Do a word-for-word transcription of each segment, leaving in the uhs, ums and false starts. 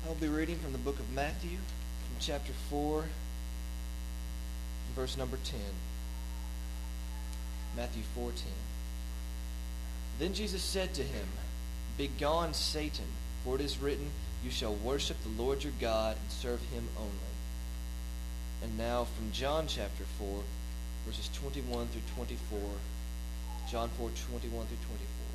I'll be reading from the book of Matthew, from chapter four, verse number ten. Matthew four ten. Then Jesus said to him, Begone, Satan, for it is written, You shall worship the Lord your God and serve him only. And now from John chapter four, verses twenty-one through twenty-four. John four, twenty-one through twenty-four.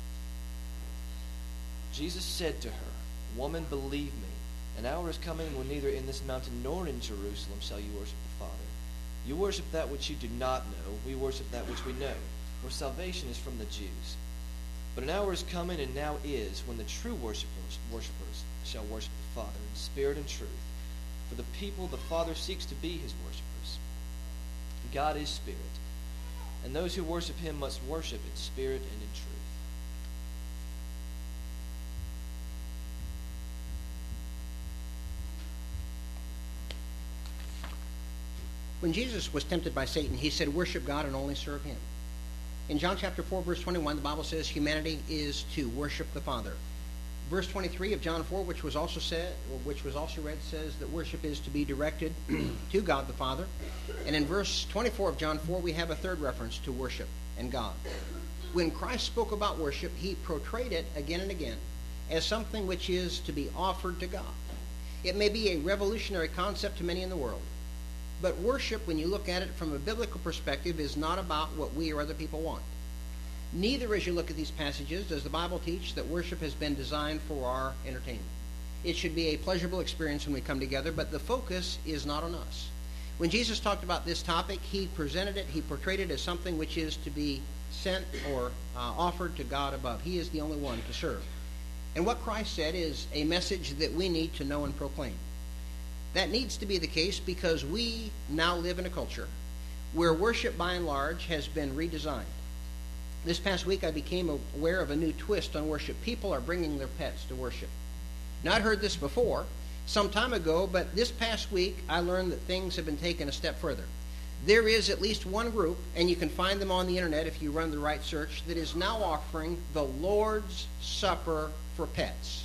Jesus said to her, Woman, believe me, an hour is coming when neither in this mountain nor in Jerusalem shall you worship the Father. You worship that which you do not know. We worship that which we know, for salvation is from the Jews. But an hour is coming, and now is, when the true worshipers, worshipers shall worship the Father in spirit and truth. For the people the Father seeks to be his worshipers. God is spirit, and those who worship him must worship in spirit and in truth. When Jesus was tempted by Satan, he said, worship God and only serve him. In John chapter four, verse twenty-one, the Bible says humanity is to worship the Father. Verse twenty-three of John four, which was also said, or which was also read, says that worship is to be directed to God the Father. And in verse twenty-four of John four, we have a third reference to worship and God. When Christ spoke about worship, he portrayed it again and again as something which is to be offered to God. It may be a revolutionary concept to many in the world, but worship, when you look at it from a biblical perspective, is not about what we or other people want. Neither, as you look at these passages, does the Bible teach that worship has been designed for our entertainment. It should be a pleasurable experience when we come together, but the focus is not on us. When Jesus talked about this topic, he presented it, he portrayed it as something which is to be sent or uh, offered to God above. He is the only one to serve. And what Christ said is a message that we need to know and proclaim. That needs to be the case because we now live in a culture where worship, by and large, has been redesigned. This past week, I became aware of a new twist on worship. People are bringing their pets to worship. Now, I'd heard this before, some time ago, but this past week, I learned that things have been taken a step further. There is at least one group, and you can find them on the internet if you run the right search, that is now offering the Lord's Supper for pets.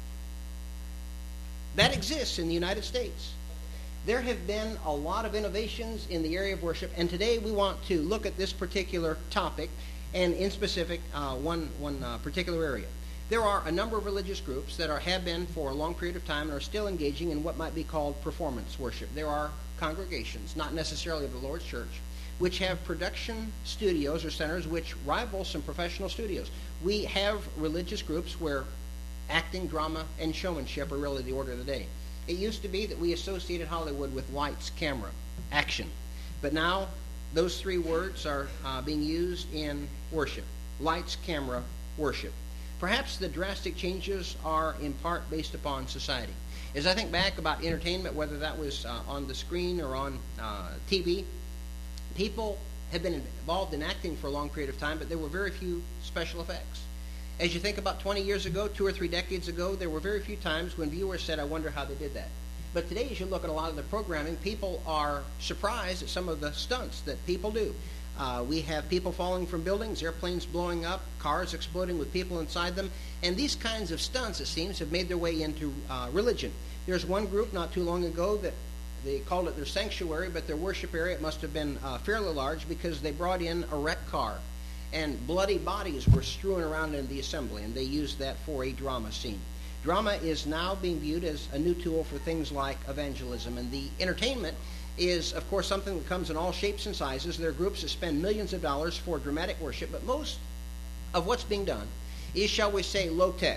That exists in the United States. There have been a lot of innovations in the area of worship, and today we want to look at this particular topic, and in specific, uh, one, one uh, particular area. There are a number of religious groups that are, have been for a long period of time and are still engaging in what might be called performance worship. There are congregations, not necessarily of the Lord's Church, which have production studios or centers which rival some professional studios. We have religious groups where acting, drama, and showmanship are really the order of the day. It used to be that we associated Hollywood with lights, camera, action. But now those three words are uh, being used in worship. Lights, camera, worship. Perhaps the drastic changes are in part based upon society. As I think back about entertainment, whether that was uh, on the screen or on uh, T V, people have been involved in acting for a long period of time, but there were very few special effects. As you think about twenty years ago, two or three decades ago, there were very few times when viewers said, I wonder how they did that. But today, as you look at a lot of the programming, people are surprised at some of the stunts that people do. Uh, we have people falling from buildings, airplanes blowing up, cars exploding with people inside them. And these kinds of stunts, it seems, have made their way into uh, religion. There's one group not too long ago that they called it their sanctuary, but their worship area, it must have been uh, fairly large because they brought in a wrecked car. And bloody bodies were strewn around in the assembly, and they used that for a drama scene. Drama is now being viewed as a new tool for things like evangelism, and the entertainment is, of course, something that comes in all shapes and sizes. There are groups that spend millions of dollars for dramatic worship, but most of what's being done is, shall we say, low-tech.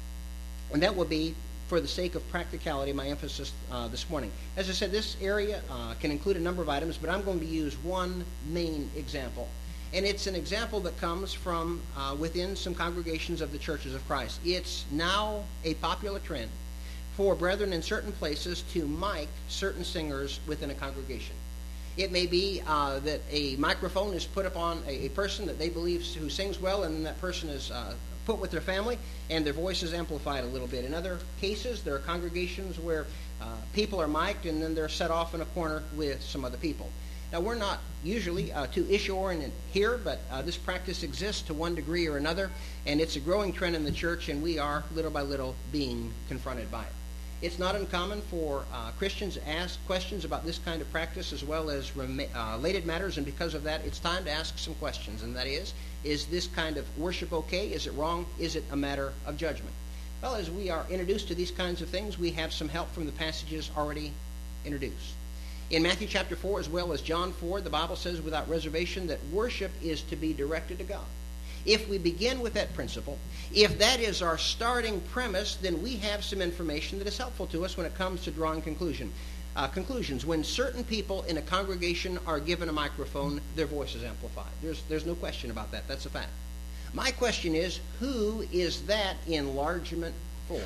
And that will be, for the sake of practicality, my emphasis uh, this morning. As I said, this area uh, can include a number of items, but I'm going to use one main example. And it's an example that comes from uh, within some congregations of the Churches of Christ. It's now a popular trend for brethren in certain places to mic certain singers within a congregation. It may be uh, that a microphone is put upon a, a person that they believe who sings well, and then that person is uh, put with their family, and their voice is amplified a little bit. In other cases, there are congregations where uh, people are mic'd, and then they're set off in a corner with some other people. Now, we're not usually uh, too issue-oriented here, but uh, this practice exists to one degree or another, and it's a growing trend in the church, and we are, little by little, being confronted by it. It's not uncommon for uh, Christians to ask questions about this kind of practice as well as rem- uh, related matters, and because of that, it's time to ask some questions, and that is, is this kind of worship okay? Is it wrong? Is it a matter of judgment? Well, as we are introduced to these kinds of things, we have some help from the passages already introduced. In Matthew chapter four as well as John four, the Bible says without reservation that worship is to be directed to God. If we begin with that principle, if that is our starting premise, then we have some information that is helpful to us when it comes to drawing conclusion. Uh, conclusions. When certain people in a congregation are given a microphone, their voice is amplified. There's, there's no question about that. That's a fact. My question is, who is that enlargement for?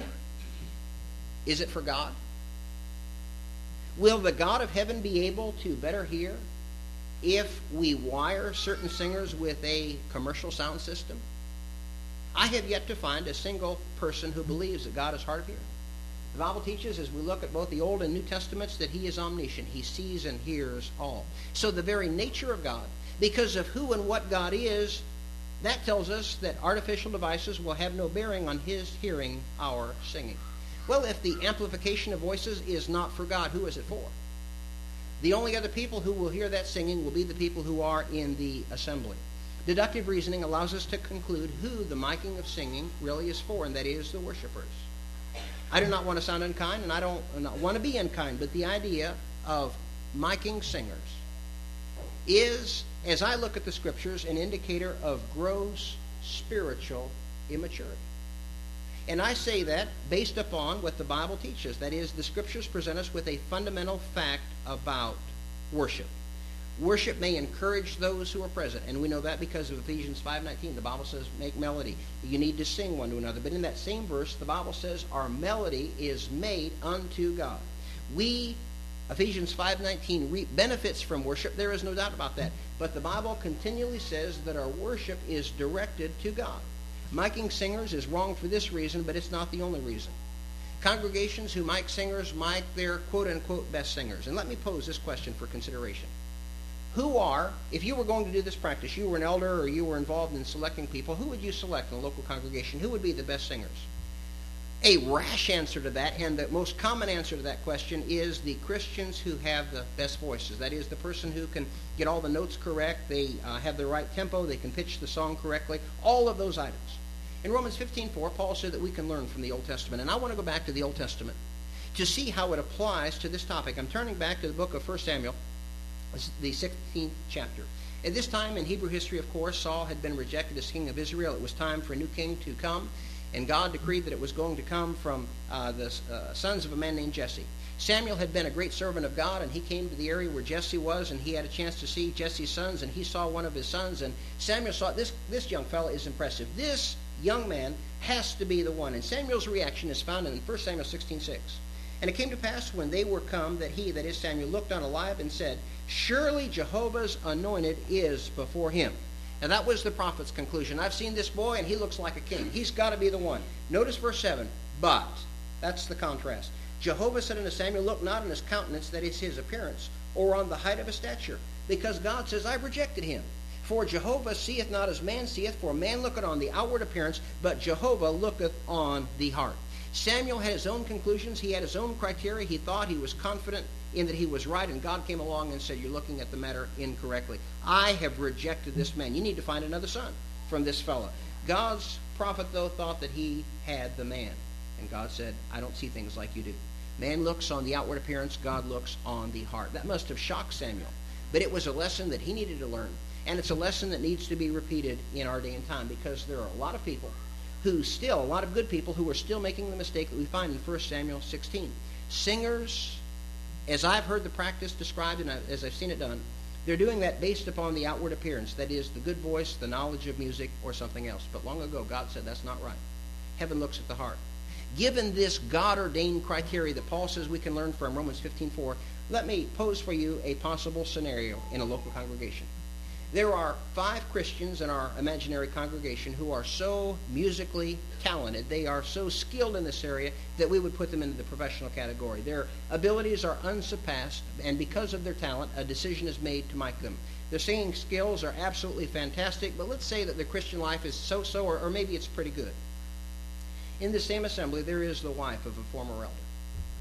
Is it for God? Will the God of heaven be able to better hear if we wire certain singers with a commercial sound system? I have yet to find a single person who believes that God is hard of hearing. The Bible teaches, as we look at both the Old and New Testaments, that he is omniscient. He sees and hears all. So the very nature of God, because of who and what God is, that tells us that artificial devices will have no bearing on his hearing our singing. Well, if the amplification of voices is not for God, who is it for? The only other people who will hear that singing will be the people who are in the assembly. Deductive reasoning allows us to conclude who the miking of singing really is for, and that is the worshipers. I do not want to sound unkind, and I don't not want to be unkind, but the idea of miking singers is, as I look at the Scriptures, an indicator of gross spiritual immaturity. And I say that based upon what the Bible teaches. That is, the Scriptures present us with a fundamental fact about worship. Worship may encourage those who are present, and we know that because of Ephesians five nineteen. The Bible says, make melody. You need to sing one to another. But in that same verse, the Bible says, our melody is made unto God. We, Ephesians five nineteen, reap benefits from worship. There is no doubt about that. But the Bible continually says that our worship is directed to God. Miking singers is wrong for this reason, but it's not the only reason. Congregations who mic singers mic their quote-unquote best singers. And let me pose this question for consideration. Who are, if you were going to do this practice, you were an elder or you were involved in selecting people, who would you select in a local congregation? Who would be the best singers? A rash answer to that, and the most common answer to that question, is the Christians who have the best voices. That is, the person who can get all the notes correct, they uh, have the right tempo, they can pitch the song correctly, all of those items. In Romans fifteen four, Paul said that we can learn from the Old Testament, and I want to go back to the Old Testament to see how it applies to this topic. I'm turning back to the book of First Samuel, the sixteenth chapter. At this time in Hebrew history, of course, Saul had been rejected as king of Israel. It was time for a new king to come, and God decreed that it was going to come from uh, the uh, sons of a man named Jesse. Samuel had been a great servant of God, and he came to the area where Jesse was, and he had a chance to see Jesse's sons, and he saw one of his sons, and Samuel saw, this, this young fellow is impressive. This young man has to be the one. And Samuel's reaction is found in First Samuel sixteen six. And it came to pass when they were come that he, that is Samuel, looked on Eliab and said, surely Jehovah's anointed is before him. Now that was the prophet's conclusion. I've seen this boy and he looks like a king. He's got to be the one. Notice verse seven. But, that's the contrast. Jehovah said unto Samuel, look not on his countenance, that is his appearance, or on the height of his stature, because God says, I've rejected him. For Jehovah seeth not as man seeth, for man looketh on the outward appearance, but Jehovah looketh on the heart. Samuel had his own conclusions. He had his own criteria. He thought he was confident in that he was right, and God came along and said, you're looking at the matter incorrectly. I have rejected this man. You need to find another son from this fellow. God's prophet, though, thought that he had the man. And God said, I don't see things like you do. Man looks on the outward appearance. God looks on the heart. That must have shocked Samuel. But it was a lesson that he needed to learn. And it's a lesson that needs to be repeated in our day and time, because there are a lot of people who still, a lot of good people who are still making the mistake that we find in First Samuel sixteen. Singers, as I've heard the practice described and as I've seen it done, they're doing that based upon the outward appearance. That is, the good voice, the knowledge of music, or something else. But long ago, God said that's not right. Heaven looks at the heart. Given this God-ordained criteria that Paul says we can learn from Romans fifteen four, let me pose for you a possible scenario in a local congregation. There are five Christians in our imaginary congregation who are so musically talented, they are so skilled in this area, that we would put them into the professional category. Their abilities are unsurpassed, and because of their talent, a decision is made to mic them. Their singing skills are absolutely fantastic, but let's say that their Christian life is so-so, or, or maybe it's pretty good. In the same assembly, there is the wife of a former elder.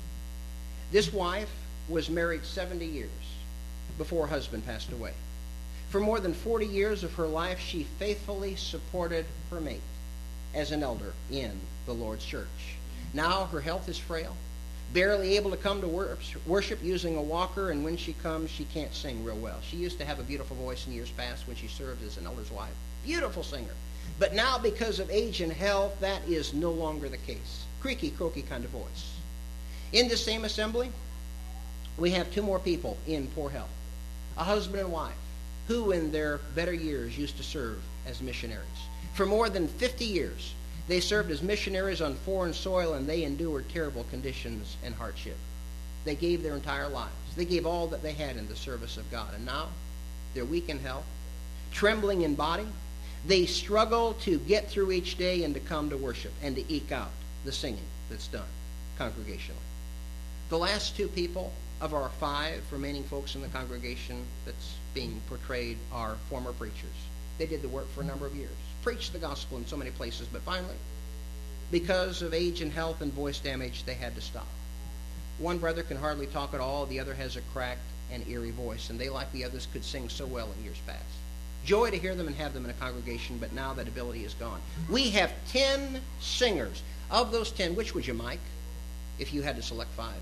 This wife was married seventy years before her husband passed away. For more than forty years of her life, she faithfully supported her mate as an elder in the Lord's church. Now her health is frail, barely able to come to worship using a walker, and when she comes, she can't sing real well. She used to have a beautiful voice in years past when she served as an elder's wife. Beautiful singer. But now, because of age and health, that is no longer the case. Creaky, croaky kind of voice. In this same assembly, we have two more people in poor health. A husband and wife who in their better years used to serve as missionaries. For more than fifty years, they served as missionaries on foreign soil, and they endured terrible conditions and hardship. They gave their entire lives. They gave all that they had in the service of God. And now, they're weak in health, trembling in body. They struggle to get through each day and to come to worship and to eke out the singing that's done congregationally. The last two people of our five remaining folks in the congregation that's being portrayed are former preachers. They did the work for a number of years, preached the gospel in so many places, but finally, because of age and health and voice damage, they had to stop. One brother can hardly talk at all. The other has a cracked and eerie voice, and they, like the others, could sing so well in years past. Joy to hear them and have them in a congregation, but now that ability is gone. We have ten singers. Of those ten, which would you, Mike, if you had to select five?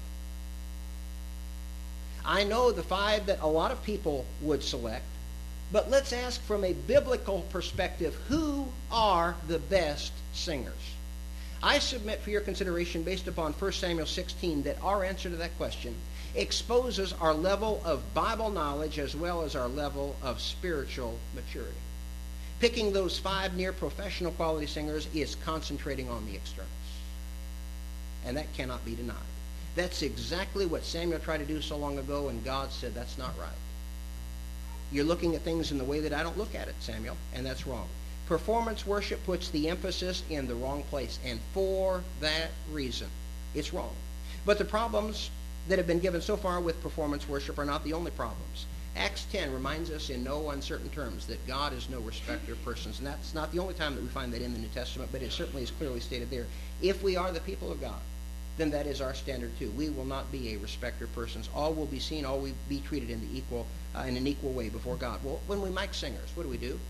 I know the five that a lot of people would select, but let's ask from a biblical perspective, who are the best singers? I submit for your consideration, based upon First Samuel sixteen, that our answer to that question exposes our level of Bible knowledge as well as our level of spiritual maturity. Picking those five near professional quality singers is concentrating on the externals. And that cannot be denied. That's exactly what Samuel tried to do so long ago, and God said, that's not right. You're looking at things in the way that I don't look at it, Samuel, and that's wrong. Performance worship puts the emphasis in the wrong place, and for that reason, it's wrong. But the problems that have been given so far with performance worship are not the only problems. Acts ten reminds us in no uncertain terms that God is no respecter of persons, and that's not the only time that we find that in the New Testament, but it certainly is clearly stated there. If we are the people of God, then that is our standard too. We will not be a respecter of persons. All will be seen, all will be treated in the equal, uh, in an equal way before God. Well, when we mic singers, what do we do?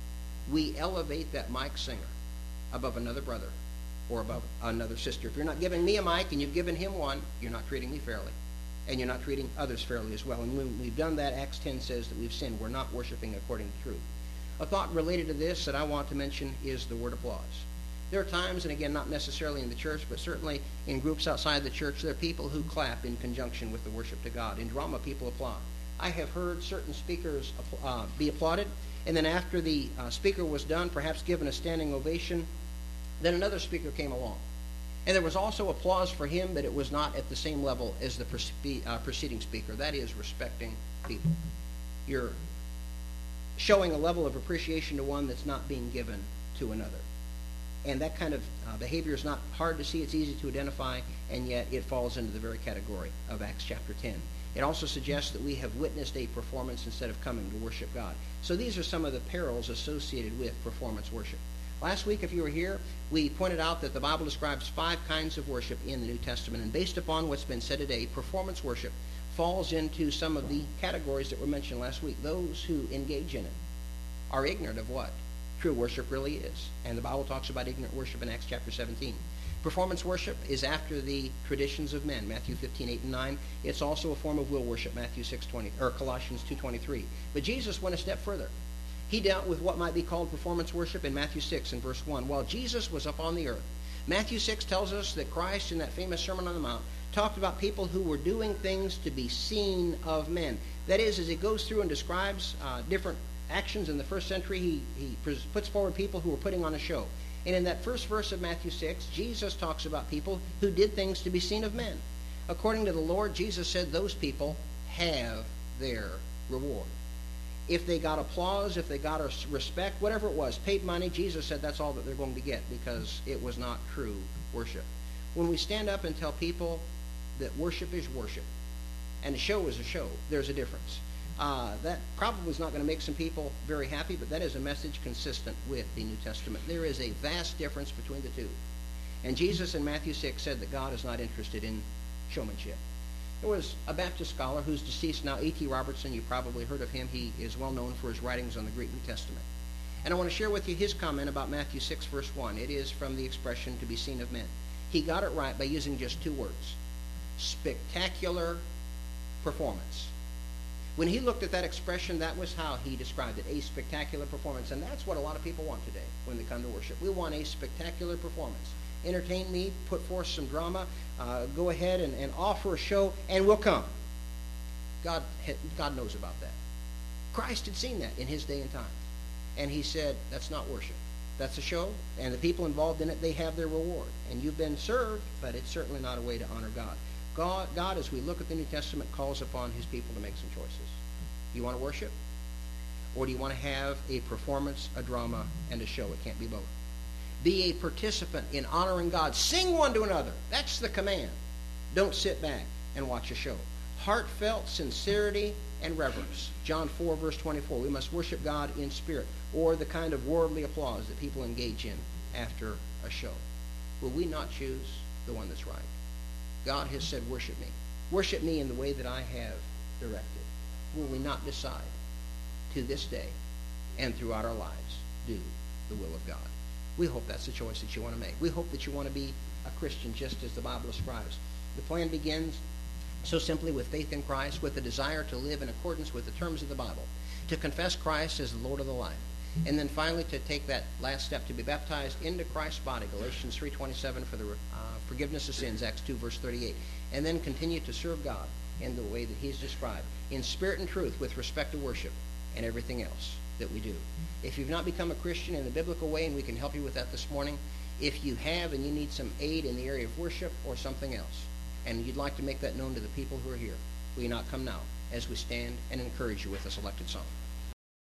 We elevate that mic singer above another brother or above another sister. If you're not giving me a mic and you've given him one, you're not treating me fairly. And you're not treating others fairly as well. And when we've done that, Acts ten says that we've sinned. We're not worshiping according to truth. A thought related to this that I want to mention is the word applause. There are times, and again, not necessarily in the church, but certainly in groups outside the church, there are people who clap in conjunction with the worship to God. In drama, people applaud. I have heard certain speakers uh, be applauded, and then after the uh, speaker was done, perhaps given a standing ovation, then another speaker came along. And there was also applause for him, but it was not at the same level as the pre- uh, preceding speaker. That is respecting people. You're showing a level of appreciation to one that's not being given to another. And that kind of uh, behavior is not hard to see. It's easy to identify, and yet it falls into the very category of Acts chapter ten. It also suggests that we have witnessed a performance instead of coming to worship God. So these are some of the perils associated with performance worship. Last week, if you were here, we pointed out that the Bible describes five kinds of worship in the New Testament. And based upon what's been said today, performance worship falls into some of the categories that were mentioned last week. Those who engage in it are ignorant of what true worship really is. And the Bible talks about ignorant worship in Acts chapter seventeen. Performance worship is after the traditions of men, Matthew fifteen, eight and nine. It's also a form of will worship, Matthew six twenty, or Colossians two twenty-three. But Jesus went a step further. He dealt with what might be called performance worship in Matthew six and verse one. While Jesus was up on the earth, Matthew six tells us that Christ, in that famous Sermon on the Mount, talked about people who were doing things to be seen of men. That is, as he goes through and describes uh, different actions in the first century, he, he puts forward people who were putting on a show. And in that first verse of Matthew six, Jesus talks about people who did things to be seen of men. According to the Lord, Jesus said those people have their reward. If they got applause, if they got respect, whatever it was, paid money, Jesus said that's all that they're going to get because it was not true worship. When we stand up and tell people that worship is worship and a show is a show, there's a difference. Uh, that probably is not going to make some people very happy, but that is a message consistent with the New Testament. There is a vast difference between the two. And Jesus in Matthew six said that God is not interested in showmanship. There was a Baptist scholar who's deceased now, A T Robertson. You probably heard of him. He is well known for his writings on the Greek New Testament. And I want to share with you his comment about Matthew six, verse one. It is from the expression, to be seen of men. He got it right by using just two words: spectacular performance. When he looked at that expression, that was how he described it, a spectacular performance. And that's what a lot of people want today when they come to worship. We want a spectacular performance. Entertain me, put forth some drama, uh, go ahead and, and offer a show, and we'll come. God, God knows about that. Christ had seen that in his day and time. And he said, that's not worship. That's a show, and the people involved in it, they have their reward. And you've been served, but it's certainly not a way to honor God. God, God, as we look at the New Testament, calls upon his people to make some choices. You want to worship? Or do you want to have a performance, a drama, and a show? It can't be both. Be a participant in honoring God. Sing one to another. That's the command. Don't sit back and watch a show. Heartfelt sincerity and reverence. John four, verse twenty-four. We must worship God in spirit, or the kind of worldly applause that people engage in after a show. Will we not choose the one that's right? God has said, worship me. Worship me in the way that I have directed. Will we not decide to this day and throughout our lives do the will of God? We hope that's the choice that you want to make. We hope that you want to be a Christian just as the Bible describes. The plan begins so simply with faith in Christ, with a desire to live in accordance with the terms of the Bible, to confess Christ as the Lord of the life, and then finally to take that last step to be baptized into Christ's body, Galatians three twenty-seven, for the uh, forgiveness of sins, Acts two, verse thirty-eight, and then continue to serve God in the way that he's described, in spirit and truth with respect to worship and everything else that we do. If you've not become a Christian in the biblical way, and we can help you with that this morning, if you have and you need some aid in the area of worship or something else, and you'd like to make that known to the people who are here, will you not come now as we stand and encourage you with a selected song?